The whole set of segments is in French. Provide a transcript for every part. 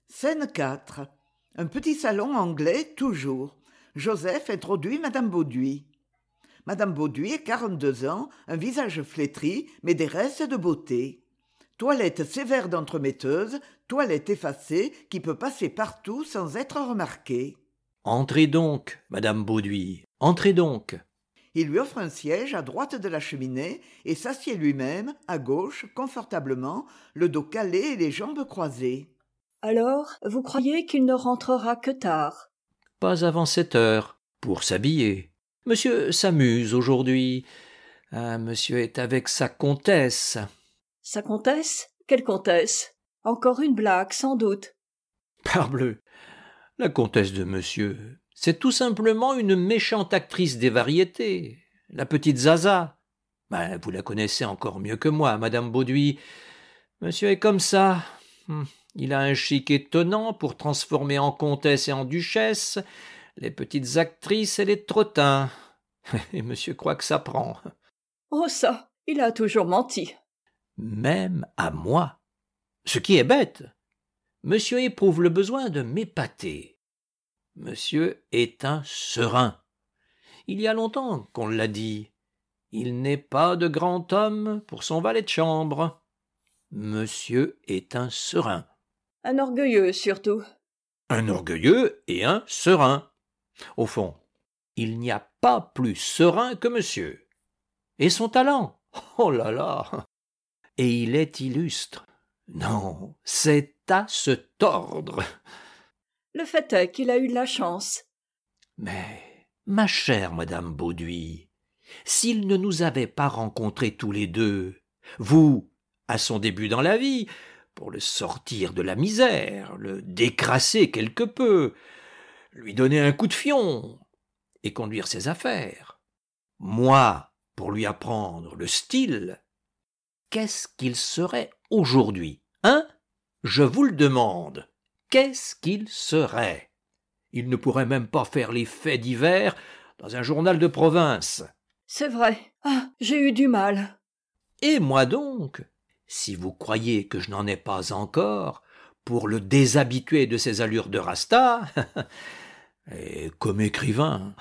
Scène 4. Un petit salon anglais, toujours. Joseph introduit Madame Bauduit. Madame Bauduit a 42 ans, un visage flétri, mais des restes de beauté. Toilette sévère d'entremetteuse, toilette effacée qui peut passer partout sans être remarquée. Entrez donc, Madame Bauduit, entrez donc. Il lui offre un siège à droite de la cheminée et s'assied lui-même, à gauche, confortablement, le dos calé et les jambes croisées. Alors, vous croyez qu'il ne rentrera que tard? Pas avant 7 heures, pour s'habiller. Monsieur s'amuse aujourd'hui. Monsieur est avec sa comtesse. Sa comtesse? Quelle comtesse? Encore une blague, sans doute. Parbleu, la comtesse de monsieur, c'est tout simplement une méchante actrice des variétés, la petite Zaza. Vous la connaissez encore mieux que moi, Madame Bauduit. Monsieur est comme ça. Il a un chic étonnant pour transformer en comtesse et en duchesse les petites actrices et les trottins. Et monsieur croit que ça prend. Oh ça, il a toujours menti. Même à moi. Ce qui est bête. Monsieur éprouve le besoin de m'épater. Monsieur est un serin. Il y a longtemps qu'on l'a dit. Il n'est pas de grand homme pour son valet de chambre. Monsieur est un serin. Un orgueilleux, surtout. Un orgueilleux et un serin. Au fond, il n'y a pas plus serin que monsieur. Et son talent, oh là là. Et il est illustre. Non, c'est à se tordre. Le fait est qu'il a eu de la chance. Mais, ma chère Madame Bauduit, s'il ne nous avait pas rencontrés tous les deux, vous, à son début dans la vie, pour le sortir de la misère, le décrasser quelque peu, lui donner un coup de fion et conduire ses affaires, moi, pour lui apprendre le style, qu'est-ce qu'il serait aujourd'hui, hein? Je vous le demande. Qu'est-ce qu'il serait? Il ne pourrait même pas faire les faits divers dans un journal de province. C'est vrai. Ah, j'ai eu du mal. Et moi donc, si vous croyez que je n'en ai pas encore, pour le déshabituer de ses allures de rasta, et comme écrivain.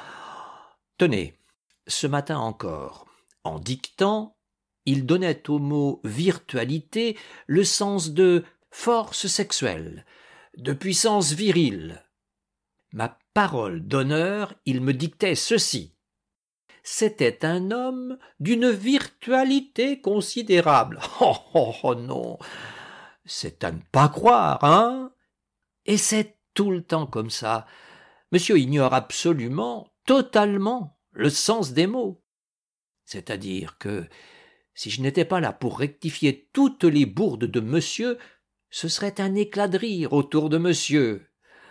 Tenez, ce matin encore, en dictant, il donnait au mot virtualité le sens de force sexuelle, de puissance virile. Ma parole d'honneur, il me dictait ceci. C'était un homme d'une virtualité considérable. Oh non, c'est à ne pas croire, hein? Et c'est tout le temps comme ça. Monsieur ignore absolument, totalement, le sens des mots. C'est-à-dire que, si je n'étais pas là pour rectifier toutes les bourdes de monsieur, ce serait un éclat de rire autour de monsieur.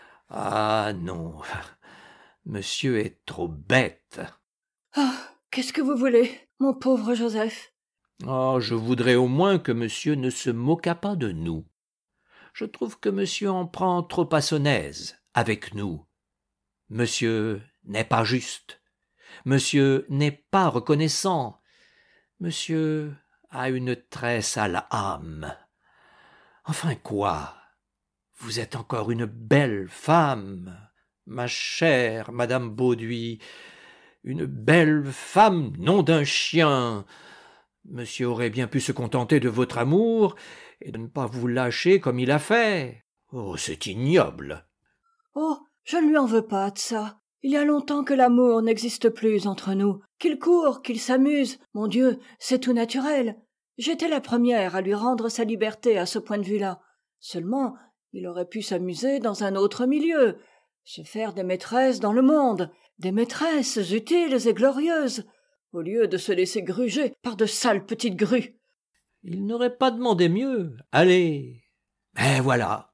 Ah non, monsieur est trop bête. Ah, qu'est-ce que vous voulez, mon pauvre Joseph? Oh, je voudrais au moins que monsieur ne se moquât pas de nous. Je trouve que monsieur en prend trop à son aise avec nous. Monsieur n'est pas juste. Monsieur n'est pas reconnaissant. Monsieur a une très sale âme. Enfin quoi? Vous êtes encore une belle femme, ma chère Madame Bauduit. Une belle femme, nom d'un chien. Monsieur aurait bien pu se contenter de votre amour et de ne pas vous lâcher comme il a fait. Oh, c'est ignoble. Oh, je ne lui en veux pas de ça. Il y a longtemps que l'amour n'existe plus entre nous. Qu'il court, qu'il s'amuse, mon Dieu, c'est tout naturel. J'étais la première à lui rendre sa liberté à ce point de vue-là. Seulement, il aurait pu s'amuser dans un autre milieu, se faire des maîtresses dans le monde, des maîtresses utiles et glorieuses, au lieu de se laisser gruger par de sales petites grues. Il n'aurait pas demandé mieux. Allez. Mais voilà.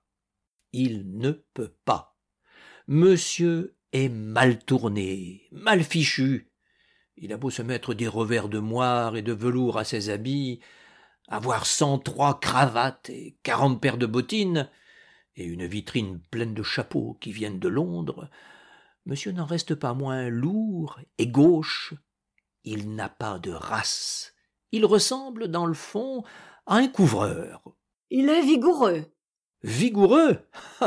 Il ne peut pas. Monsieur est mal tourné, mal fichu. Il a beau se mettre des revers de moire et de velours à ses habits, avoir 103 cravates et 40 paires de bottines, et une vitrine pleine de chapeaux qui viennent de Londres, monsieur n'en reste pas moins lourd et gauche. Il n'a pas de race. Il ressemble, dans le fond, à un couvreur. Il est vigoureux. Vigoureux?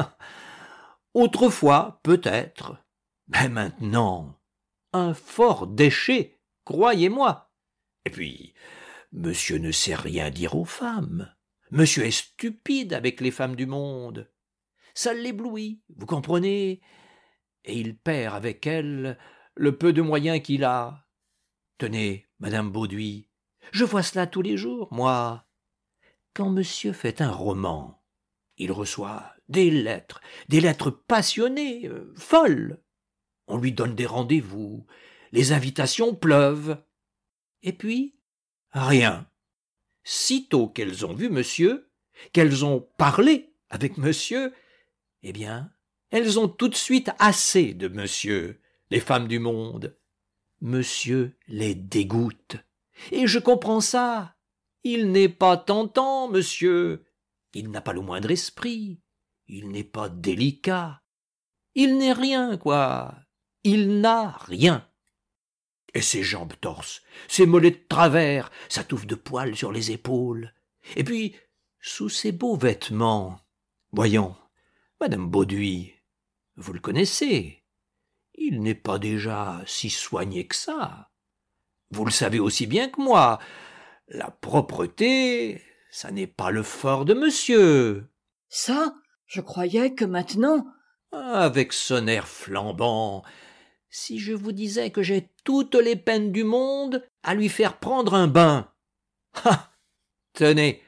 Autrefois, peut-être. Mais maintenant, un fort déchet, croyez-moi. Et puis, monsieur ne sait rien dire aux femmes. Monsieur est stupide avec les femmes du monde. Ça l'éblouit, vous comprenez? Et il perd avec elles le peu de moyens qu'il a. Tenez, madame Bauduit, je vois cela tous les jours, moi. Quand monsieur fait un roman, il reçoit des lettres passionnées, folles. On lui donne des rendez-vous, les invitations pleuvent. Et puis, rien. Sitôt qu'elles ont vu monsieur, qu'elles ont parlé avec monsieur, eh bien, elles ont tout de suite assez de monsieur, les femmes du monde. Monsieur les dégoûte. Et je comprends ça. Il n'est pas tentant, monsieur. Il n'a pas le moindre esprit. Il n'est pas délicat. Il n'est rien, quoi. Il n'a rien. Et ses jambes torses, ses mollets de travers, sa touffe de poils sur les épaules. Et puis, sous ses beaux vêtements, voyons, madame Bauduit, vous le connaissez. Il n'est pas déjà si soigné que ça. Vous le savez aussi bien que moi. La propreté, ça n'est pas le fort de monsieur. Ça, je croyais que maintenant... Avec son air flambant, si je vous disais que j'ai toutes les peines du monde à lui faire prendre un bain. Ah, tenez,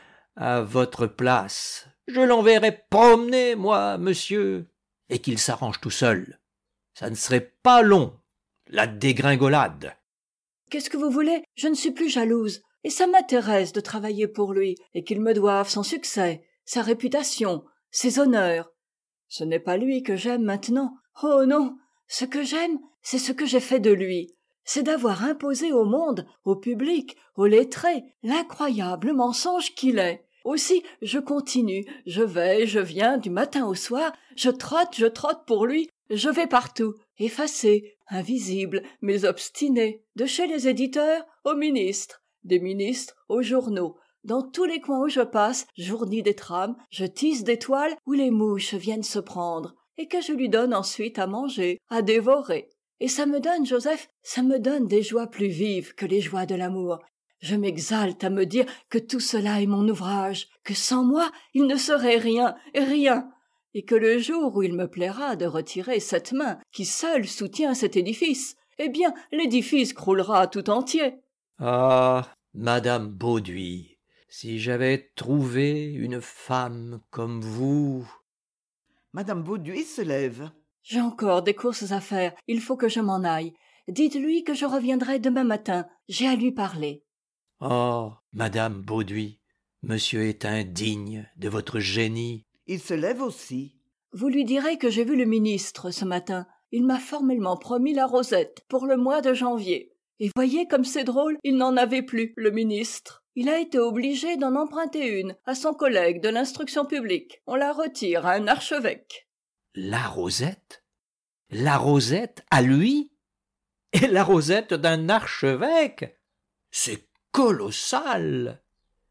à votre place, je l'enverrais promener, moi, monsieur, et qu'il s'arrange tout seul. Ça ne serait pas long, la dégringolade. Qu'est-ce que vous voulez? Je ne suis plus jalouse. Et ça m'intéresse de travailler pour lui, et qu'il me doive son succès, sa réputation, ses honneurs. Ce n'est pas lui que j'aime maintenant. Oh non! Ce que j'aime, c'est ce que j'ai fait de lui. C'est d'avoir imposé au monde, au public, aux lettrés, l'incroyable mensonge qu'il est. Aussi, je continue, je vais, je viens, du matin au soir, je trotte pour lui, je vais partout, effacé, invisible, mais obstiné, de chez les éditeurs aux ministres, des ministres aux journaux. Dans tous les coins où je passe, j'ournis des trames, je tisse des toiles où les mouches viennent se prendre, et que je lui donne ensuite à manger, à dévorer. Et ça me donne, Joseph, ça me donne des joies plus vives que les joies de l'amour. Je m'exalte à me dire que tout cela est mon ouvrage, que sans moi, il ne serait rien, rien, et que le jour où il me plaira de retirer cette main qui seule soutient cet édifice, eh bien, l'édifice croulera tout entier. Ah, madame Bauduit, si j'avais trouvé une femme comme vous... Madame Bauduit se lève. J'ai encore des courses à faire, il faut que je m'en aille. Dites-lui que je reviendrai demain matin, j'ai à lui parler. Oh, madame Bauduit, monsieur est indigne de votre génie. Il se lève aussi. Vous lui direz que j'ai vu le ministre ce matin. Il m'a formellement promis la rosette pour le mois de janvier. Et voyez comme c'est drôle, il n'en avait plus, le ministre. Il a été obligé d'en emprunter une à son collègue de l'instruction publique. On la retire à un archevêque. La rosette? La rosette à lui? Et la rosette d'un archevêque? C'est colossal!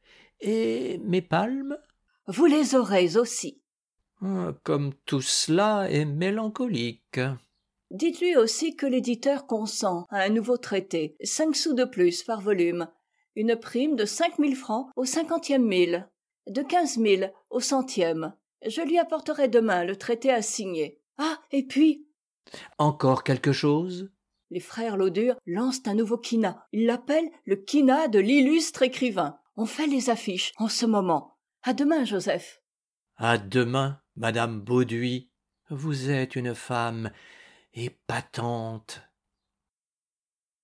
Et mes palmes? Vous les aurez aussi. Comme tout cela est mélancolique. Dites-lui aussi que l'éditeur consent à un nouveau traité, 5 sous de plus par volume, une prime de 5 000 francs au 50e mille, de 15 000 au 100e. Je lui apporterai demain le traité à signer. Ah, et puis... Encore quelque chose? Les frères Laudur lancent un nouveau quina. Ils l'appellent le quina de l'illustre écrivain. On fait les affiches en ce moment. À demain, Joseph. À demain, madame Bauduit. Vous êtes une femme épatante.